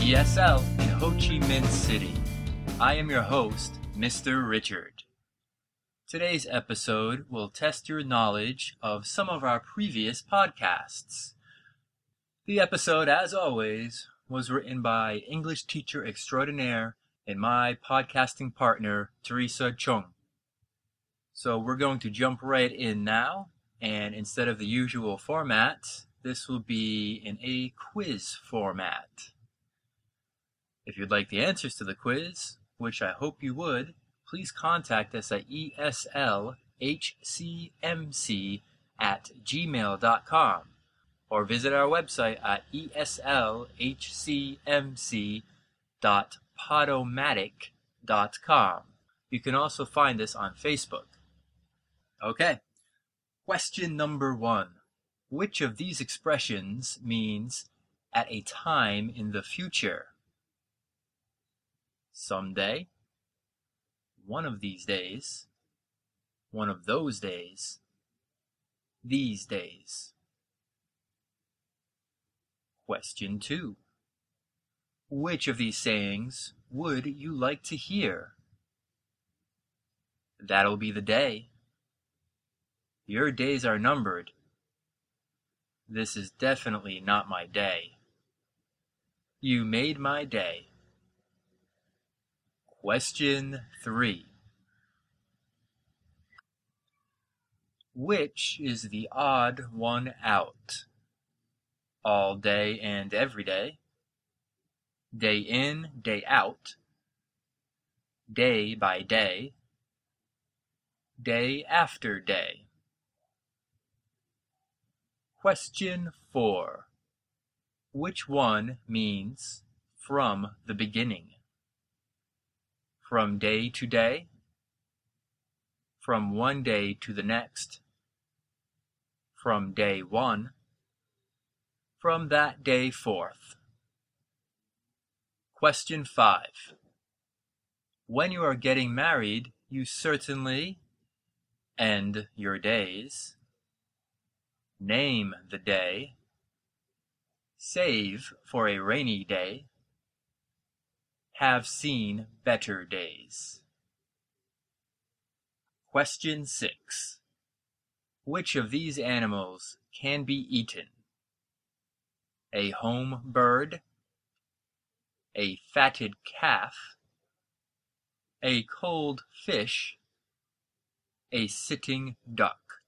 ESL in Ho Chi Minh City. I am your host, Mr. Richard. Today's episode will test your knowledge of some of our previous podcasts. The episode, as always, was written by English teacher extraordinaire and my podcasting partner, Teresa Chung. So we're going to jump right in now, and instead of the usual format, this will be in a quiz format. If you'd like the answers to the quiz, which I hope you would, please contact us at eslhcmc@gmail.com or visit our website at eslhcmc.podomatic.com. You can also find us on Facebook. Okay, question number 1. Which of these expressions means at a time in the future? Someday, one of these days, one of those days, these days. Question 2. Which of these sayings would you like to hear? That'll be the day. Your days are numbered. This is definitely not my day. You made my day. Question 3. Which is the odd one out? All day and every day, day in, day out, day by day, day after day. Question 4. Which one means from the beginning? From day to day, from one day to the next, from day one, from that day forth. Question 5. When you are getting married, you certainly end your days, name the day, save for a rainy day, have seen better days. Question 6. Which of these animals can be eaten? A home bird, a fatted calf, a cold fish, a sitting duck.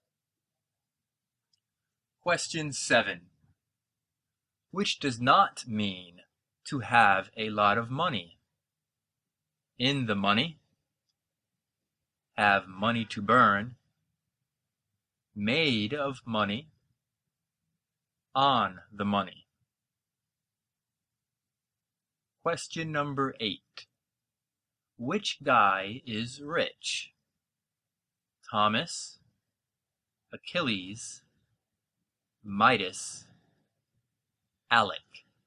Question 7. Which does not mean to have a lot of money? In the money, have money to burn, made of money, on the money. Question number 8. Which guy is rich? Thomas, Achilles, Midas, Alec.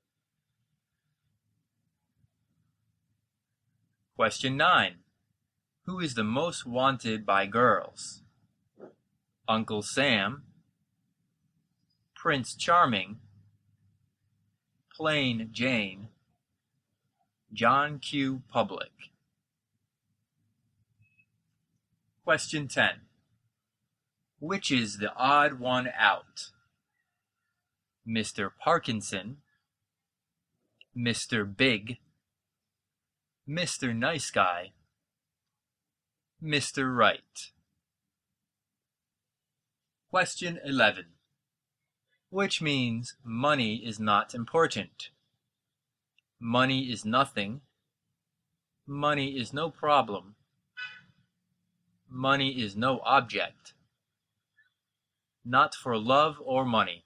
Question 9. Who is the most wanted by girls? Uncle Sam, Prince Charming, Plain Jane, John Q. Public. Question 10. Which is the odd one out? Mr. Parkinson, Mr. Big, Mr. Nice Guy, Mr. Right. Question 11. Which means money is not important. Money is nothing. Money is no problem. Money is no object. Not for love or money.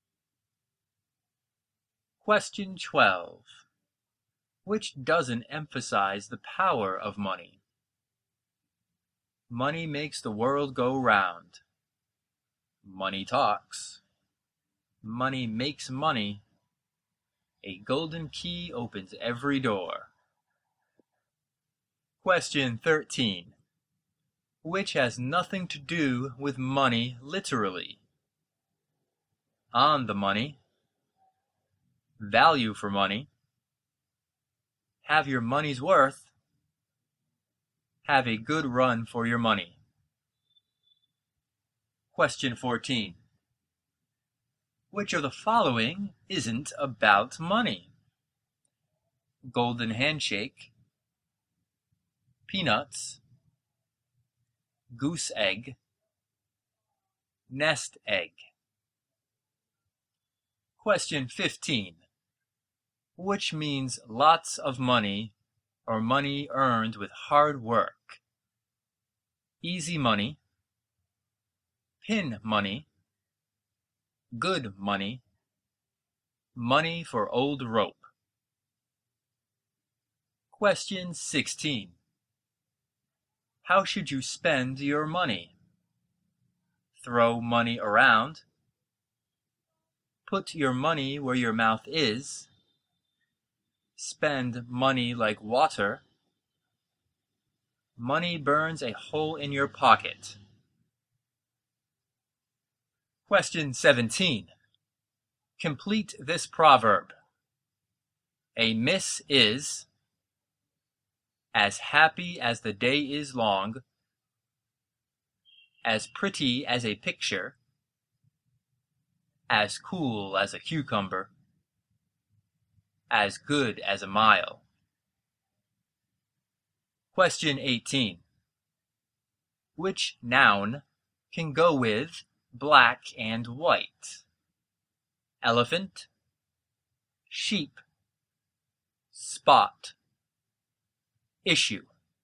Question 12. Which doesn't emphasize the power of money? Money makes the world go round. Money talks. Money makes money. A golden key opens every door. Question 13. Which has nothing to do with money literally? On the money, value for money, have your money's worth. Have a good run for your money. Question 14. Which of the following isn't about money? Golden handshake, peanuts, goose egg, nest egg. Question 15. Which means lots of money or money earned with hard work? Easy money, pin money, good money, money for old rope. Question 16. How should you spend your money? Throw money around. Put your money where your mouth is. Spend money like water. Money burns a hole in your pocket. Question 17. Complete this proverb. A miss is as happy as the day is long, as pretty as a picture, as cool as a cucumber, as good as a mile. Question 18. Which noun can go with black and white? Elephant, sheep, spot, issue.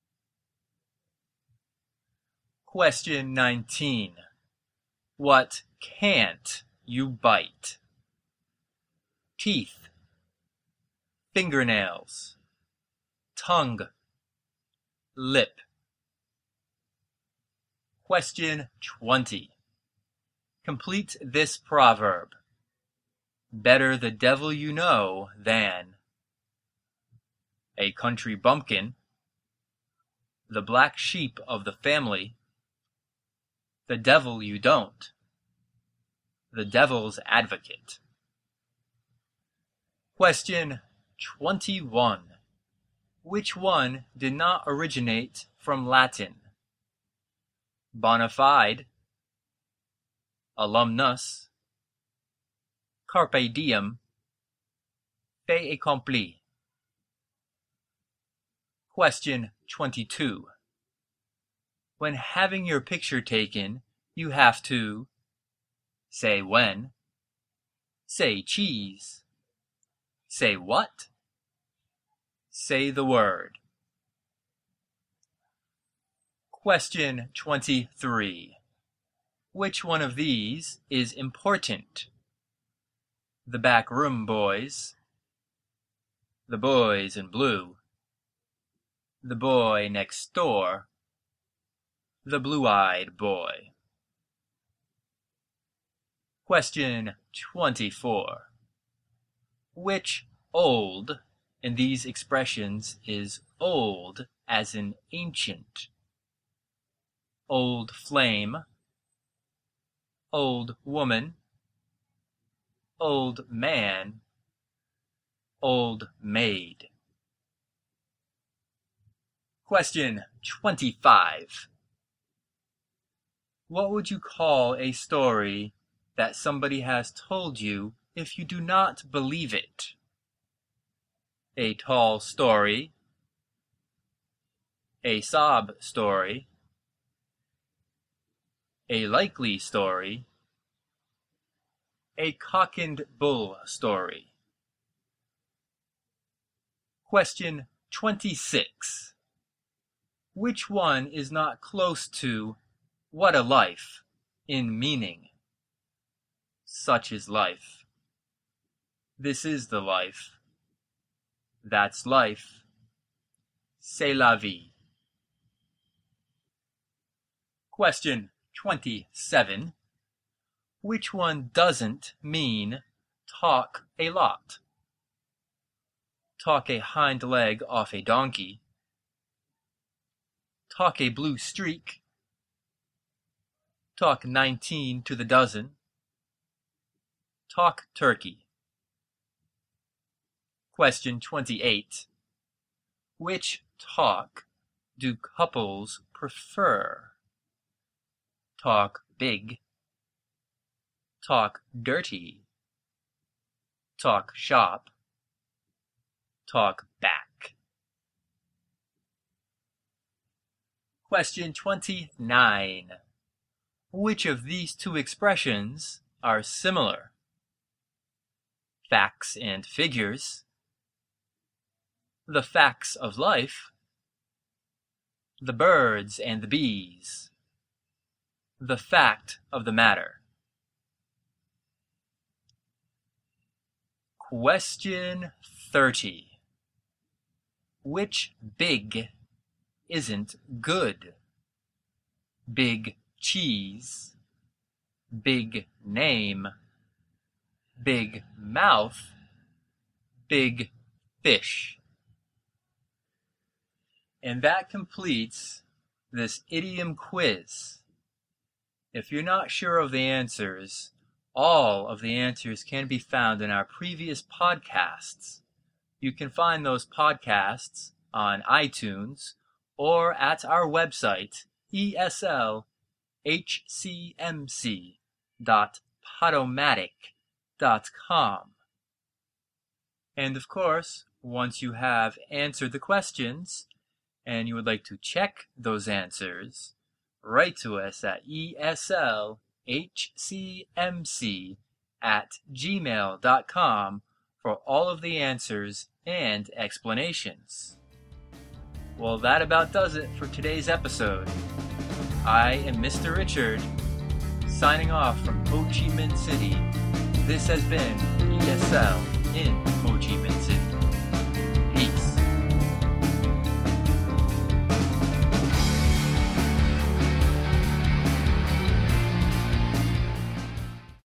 Question 19. What can't you bite? Teeth, fingernails, tongue, lip. Question 20. Complete this proverb. Better the devil you know than a country bumpkin, the black sheep of the family, the devil you don't, the devil's advocate. Question 21. Which one did not originate from Latin? Bona fide, alumnus, carpe diem, fait accompli. Question 22. When having your picture taken, you have to say when, say cheese, say what, say the word. Question 23. Which one of these is important? The back room boys, the boys in blue, the boy next door, the blue-eyed boy. Question 24. Which old in these expressions is old as in ancient? Old flame, old woman, old man, old maid. Question 25. What would you call a story that somebody has told you if you do not believe it? A tall story, a sob story, a likely story, a cock and bull story. Question 26. Which one is not close to what a life in meaning? Such is life. This is the life. That's life. C'est la vie. Question 27. Which one doesn't mean talk a lot? Talk a hind leg off a donkey. Talk a blue streak. Talk 19 to the dozen. Talk turkey. Question 28. Which talk do couples prefer? Talk big, talk dirty, talk shop, talk back. Question 29. Which of these two expressions are similar? Facts and figures, the facts of life, the birds and the bees, the fact of the matter. Question 30. Which big isn't good? Big cheese, big name, big mouth, big fish. And that completes this idiom quiz. If you're not sure of the answers, all of the answers can be found in our previous podcasts. You can find those podcasts on iTunes or at our website, eslhcmc.podomatic.com. And of course, once you have answered the questions and you would like to check those answers, write to us at eslhcmc@gmail.com for all of the answers and explanations. Well, that about does it for today's episode. I am Mr. Richard, signing off from Ho Chi Minh City. This has been ESL in Ho Chi Minh